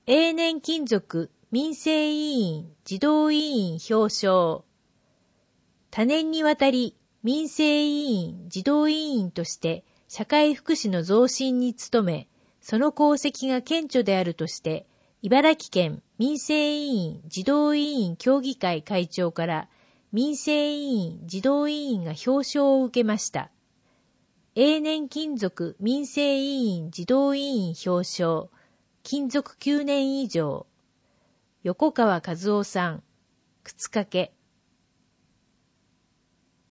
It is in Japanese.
永年勤続民生委員児童委員表彰。多年にわたり民生委員児童委員として社会福祉の増進に努め、その功績が顕著であるとして、茨城県民生委員児童委員協議会会長から民生委員児童委員が表彰を受けました。永年勤続民生委員児童委員表彰、勤続9年以上。横川和夫さん、靴掛。